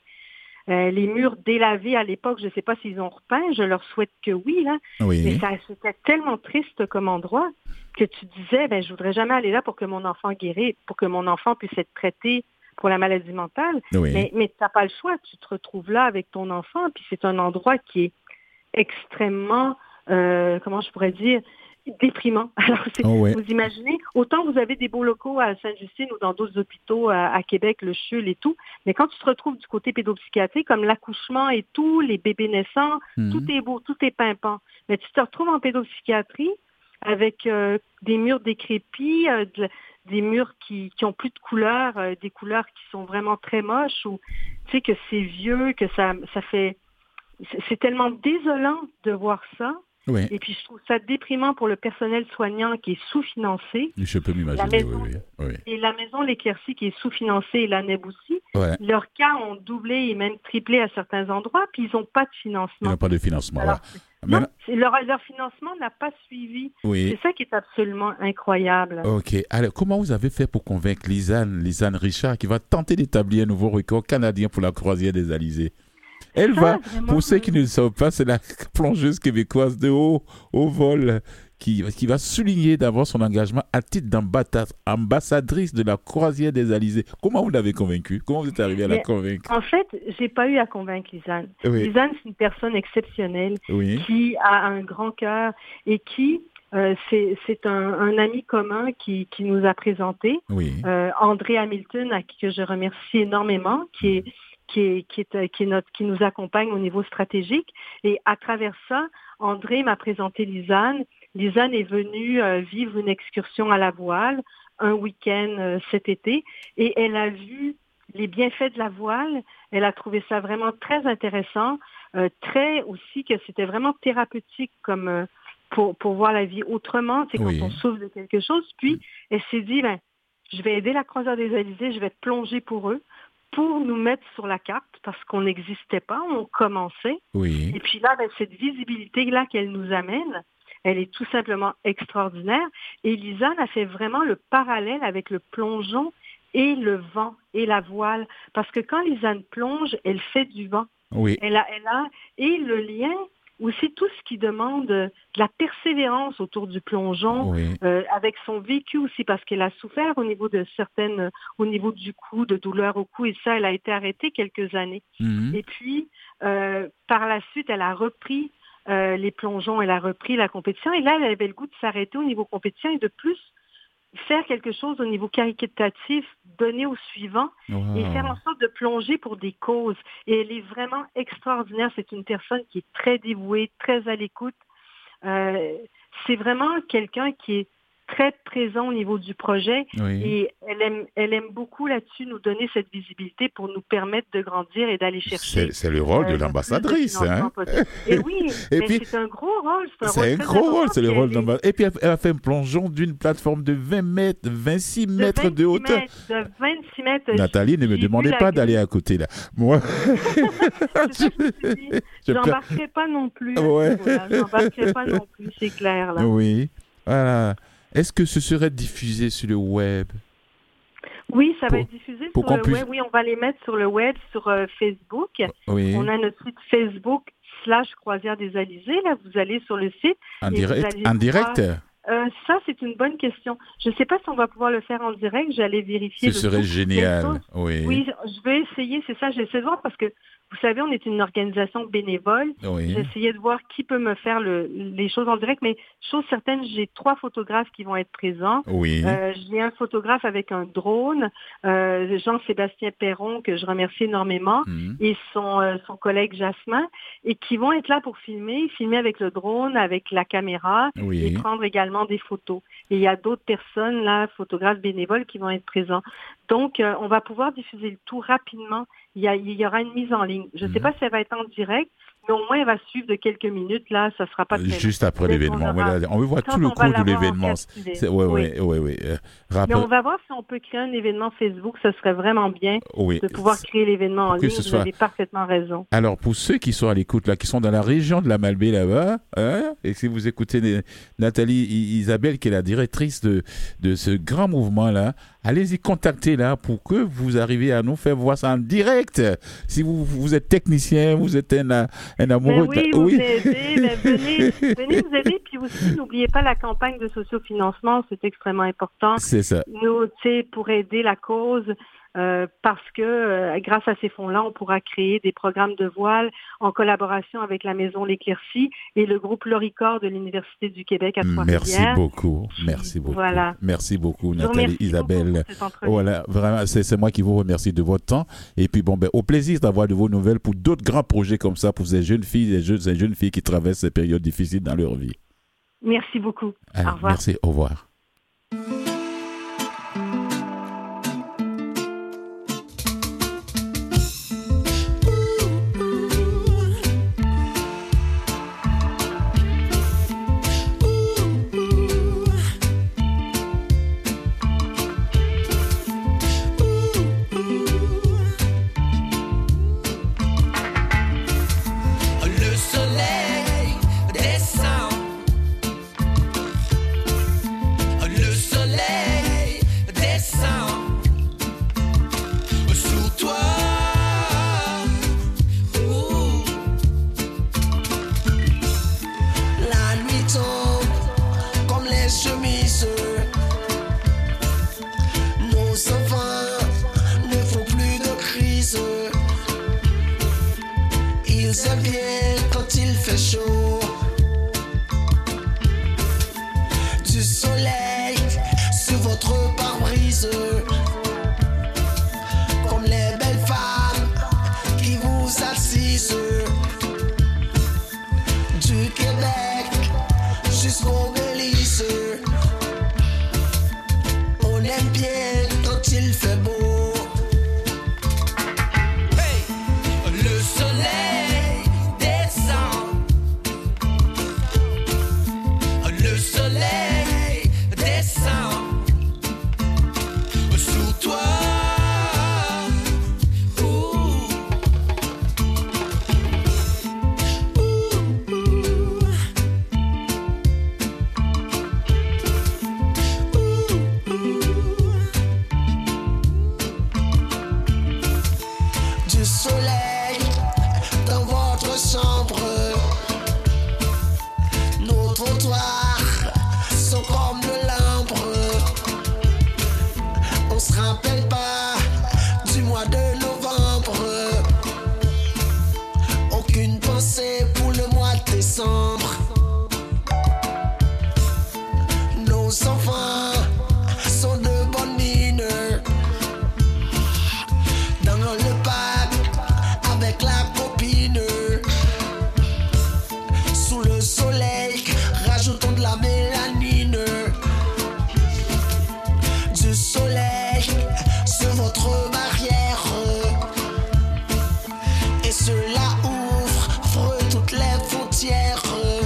Les murs délavés à l'époque, je ne sais pas s'ils ont repeint, je leur souhaite que oui, là. Oui. Mais c'était tellement triste comme endroit que tu disais, je voudrais jamais aller là pour que mon enfant guérisse, pour que mon enfant puisse être traité pour la maladie mentale, oui. mais tu n'as pas le choix. Tu te retrouves là avec ton enfant, puis c'est un endroit qui est extrêmement, comment je pourrais dire, déprimant. Alors, vous imaginez, autant vous avez des beaux locaux à Sainte-Justine ou dans d'autres hôpitaux à Québec, le CHUL et tout, mais quand tu te retrouves du côté pédopsychiatrique, comme l'accouchement et tout, les bébés naissants, tout est beau, tout est pimpant. Mais tu te retrouves en pédopsychiatrie avec des murs décrépits, des murs qui ont plus de couleurs, des couleurs qui sont vraiment très moches, ou tu sais que c'est vieux, que ça fait... C'est tellement désolant de voir ça. Oui. Et puis je trouve ça déprimant pour le personnel soignant qui est sous-financé. Je peux m'imaginer, oui. Et la maison L'Éclaircie qui est sous-financée et la NEB aussi. Ouais. Leurs cas ont doublé et même triplé à certains endroits, puis ils n'ont pas de financement. Ils n'ont pas de financement, alors, non, leur financement n'a pas suivi. Oui. C'est ça qui est absolument incroyable. OK. Alors, comment vous avez fait pour convaincre Lisanne Richard qui va tenter d'établir un nouveau record canadien pour la croisière des Alizés? Elle va, pour ceux qui ne le savent pas, c'est la plongeuse québécoise de haut vol qui va souligner d'abord son engagement à titre d'ambassadrice de la croisière des Alizés. Comment vous l'avez convaincue? Comment vous êtes arrivé à la convaincre? En fait, je n'ai pas eu à convaincre Lisanne. Oui. Lisanne, c'est une personne exceptionnelle qui a un grand cœur et qui... c'est un ami commun qui nous a présenté, André Hamilton, que je remercie énormément, qui nous accompagne au niveau stratégique. Et à travers ça, André m'a présenté Lisanne. Lisanne est venue vivre une excursion à la voile un week-end cet été et elle a vu les bienfaits de la voile. Elle a trouvé ça vraiment très intéressant, très aussi que c'était vraiment thérapeutique comme pour voir la vie autrement, c'est quand on souffre de quelque chose. Puis elle s'est dit, je vais aider la Croisière des Alizés, je vais plonger pour eux, pour nous mettre sur la carte, parce qu'on n'existait pas, on commençait. Oui. Et puis là, cette visibilité-là qu'elle nous amène, elle est tout simplement extraordinaire. Et Lisanne a fait vraiment le parallèle avec le plongeon et le vent et la voile. Parce que quand Lisanne plonge, elle fait du vent. Oui. Elle a, et le lien, aussi tout ce qui demande de la persévérance autour du plongeon, Oui. avec son vécu aussi, parce qu'elle a souffert au niveau de certaines, au niveau du cou, de douleurs au cou, et ça, elle a été arrêtée quelques années. Mhm. Et puis, par la suite, elle a repris les plongeons, elle a repris la compétition, et là, elle avait le goût de s'arrêter au niveau compétition et de plus faire quelque chose au niveau caritatif, donner au suivant et faire en sorte de plonger pour des causes. Et elle est vraiment extraordinaire. C'est une personne qui est très dévouée, très à l'écoute. C'est vraiment quelqu'un qui est très présent au niveau du projet et elle aime beaucoup là-dessus nous donner cette visibilité pour nous permettre de grandir et d'aller chercher. C'est le rôle de l'ambassadrice. Hein? Et oui, et mais puis, c'est un gros rôle. C'est un gros rôle, c'est le rôle d'ambassadrice. Et puis elle a fait un plongeon d'une plateforme de 26 mètres de hauteur. De 26 mètres. Nathalie, ne me demandez pas d'aller à côté là. Moi, je n'embarquerai pas non plus. Ouais. Voilà, j'embarquerai pas non plus, c'est clair là. Oui, voilà. Est-ce que ce serait diffusé sur le web? Oui, ça va être diffusé sur le puisse... web. Oui, on va les mettre sur le web, sur Facebook. Oui. On a notre site Facebook/Croisière des Alizés. Là, vous allez sur le site. En direct? Ça, c'est une bonne question. Je ne sais pas si on va pouvoir le faire en direct. J'allais vérifier. Ce serait génial. Oui, je vais essayer. C'est ça, j'essaie de voir parce que, vous savez, on est une organisation bénévole. Oui. J'essayais de voir qui peut me faire les choses en direct, mais chose certaine, j'ai 3 photographes qui vont être présents. Oui. J'ai un photographe avec un drone, Jean-Sébastien Perron, que je remercie énormément, et son collègue Jasmin, et qui vont être là pour filmer avec le drone, avec la caméra, et prendre également des photos. Et il y a d'autres personnes, là, photographes bénévoles, qui vont être présents. Donc, on va pouvoir diffuser le tout rapidement. Il y aura une mise en ligne. Je ne sais pas si elle va être en direct, mais au moins, elle va suivre de quelques minutes. Là, ça ne sera pas très juste après l'événement. On veut voir tout le cours de l'événement. Oui. Mais on va voir si on peut créer un événement Facebook. Ça serait vraiment bien de pouvoir créer l'événement en ligne. Vous avez parfaitement raison. Alors, pour ceux qui sont à l'écoute, là, qui sont dans la région de la Malbaie, là-bas, et si vous écoutez Nathalie Isabelle, qui est la directrice de ce grand mouvement-là, allez-y contacter là pour que vous arriviez à nous faire voir ça en direct. Si vous êtes technicien, vous êtes un amoureux. Mais vous aidez, venez nous aider. Puis aussi, n'oubliez pas la campagne de sociofinancement, c'est extrêmement important. C'est ça. Nous, pour aider la cause, parce que grâce à ces fonds-là, on pourra créer des programmes de voile en collaboration avec la Maison L'Éclaircie et le groupe Loricor de l'Université du Québec à Trois-Rivières. Merci beaucoup. Voilà. Merci beaucoup, Nathalie Isabelle. Voilà, vraiment, c'est moi qui vous remercie de votre temps. Et puis, au plaisir d'avoir de vos nouvelles pour d'autres grands projets comme ça pour ces jeunes filles et jeunes filles qui traversent ces périodes difficiles dans leur vie. Merci beaucoup. Allez, au revoir. Merci, au revoir. du soleil dans votre chambre. Nos trottoirs sont comme de l'ambre. On se rappelle pas du mois de novembre. Aucune pensée pour le mois de décembre. Nos enfants sont de bonnes mines. Dans le parc avec la copine. Sous le soleil, rajoutons de la mélanine. Du soleil sur votre barrière. Et cela ouvre toutes les frontières.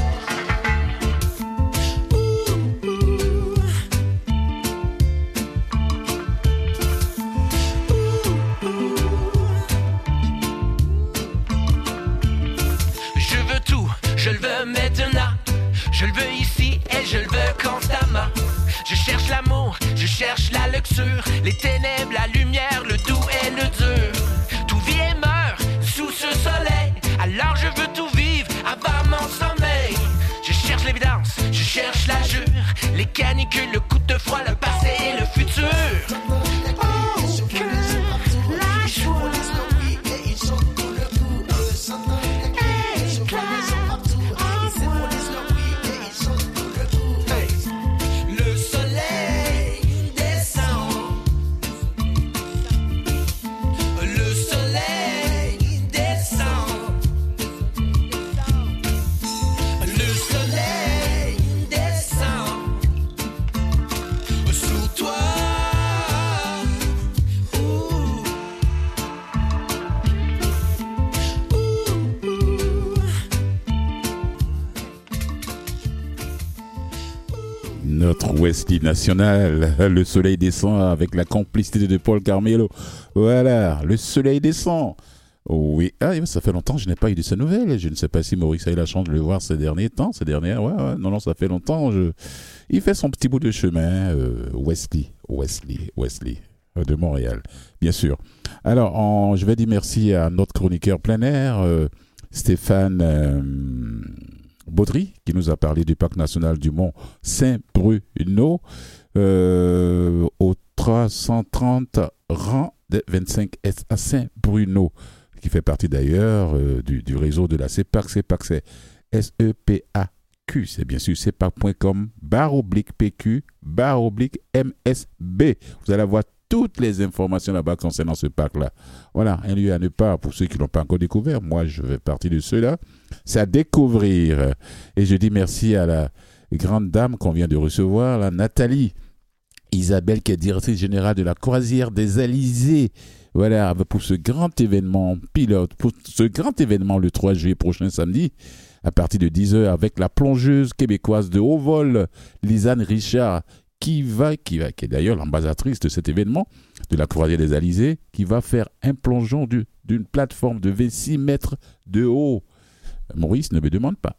Je veux tout, je le veux maintenant. Je le veux ici et je le veux constamment. Je cherche l'amour, je cherche la luxure. Les ténèbres, la lumière, le doux et le dur. Tout vit et meurt sous ce soleil. Alors je veux tout vivre avant mon sommeil. Je cherche l'évidence, je cherche la jure. Les canicules, le coup de froid, le passé et le futur. Le soleil descend. Le soleil descend. Le soleil descend sous toi. Notre Wesley national, le soleil descend avec la complicité de Paul Carmelo. Voilà, le soleil descend. Oui, ça fait longtemps que je n'ai pas eu de ces nouvelles. Je ne sais pas si Maurice a eu la chance de le voir ces derniers temps, Ouais, non, ça fait longtemps. Il fait son petit bout de chemin, Wesley de Montréal, bien sûr. Alors, je vais dire merci à notre chroniqueur plein air, Stéphane Baudry, qui nous a parlé du parc national du Mont Saint-Bruno, au 330 rang de 25S à Saint-Bruno, qui fait partie d'ailleurs du réseau de la CEPAC. CEPAC, c'est SEPAQ, c'est bien sûr CEPAC.com/PQ/MSB. Vous allez avoir toutes les informations là-bas concernant ce parc-là. Voilà, un lieu à ne pas pour ceux qui ne l'ont pas encore découvert. Moi, je fais partie de ceux-là. C'est à découvrir. Et je dis merci à la grande dame qu'on vient de recevoir, la Nathalie Isabelle, qui est directrice générale de la Croisière des Alizés. Voilà, pour ce grand événement pilote, pour ce grand événement le 3 juillet prochain, samedi, à partir de 10h, avec la plongeuse québécoise de haut vol, Lisanne Richard, qui est d'ailleurs l'ambassadrice de cet événement, de la Croisière des Alizés, qui va faire un plongeon d'une plateforme de 26 mètres de haut. Maurice, ne me demande pas.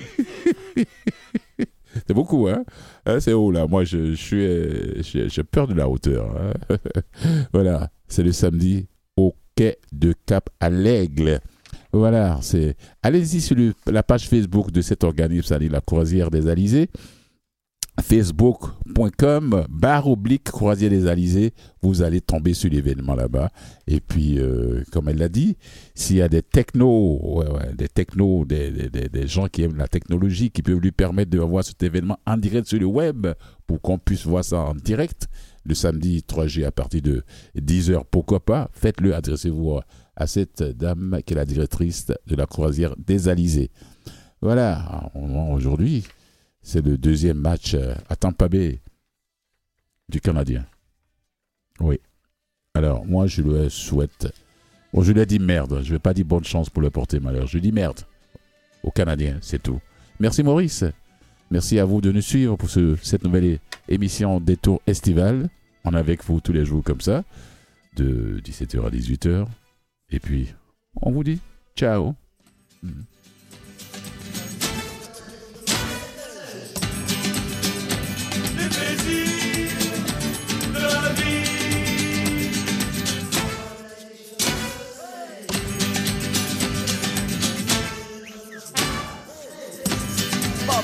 C'est beaucoup, hein? C'est haut, là. Moi, j'ai peur de la hauteur. Hein? Voilà, c'est le samedi au quai de Cap à l'Aigle. Voilà, allez-y sur la page Facebook de cet organisme, la Croisière des Alizés. Facebook.com/Croisière des Alizés, vous allez tomber sur l'événement là-bas. Et puis, comme elle l'a dit, s'il y a des technos, des gens qui aiment la technologie, qui peuvent lui permettre de voir cet événement en direct sur le web, pour qu'on puisse voir ça en direct, le samedi 3 juillet à partir de 10h, pourquoi pas, faites-le, adressez-vous à cette dame qui est la directrice de la Croisière des Alizés. Voilà, aujourd'hui, c'est le deuxième match à Tampa Bay du Canadien. Oui. Alors, moi, je lui souhaite... Bon, je lui ai dit merde. Je ne vais pas dire bonne chance pour le porter malheur. Je lui dis merde au Canadien, c'est tout. Merci Maurice. Merci à vous de nous suivre pour cette nouvelle émission Détour estival. On est avec vous tous les jours comme ça, de 17h à 18h. Et puis, on vous dit ciao.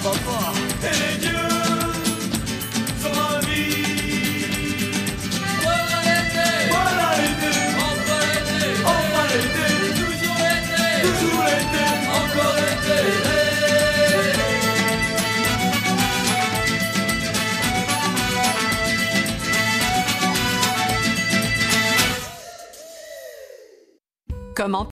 papa. Et les dieux sont ravis. Voilà l'été, enfin l'été, toujours l'été, encore l'été. Comment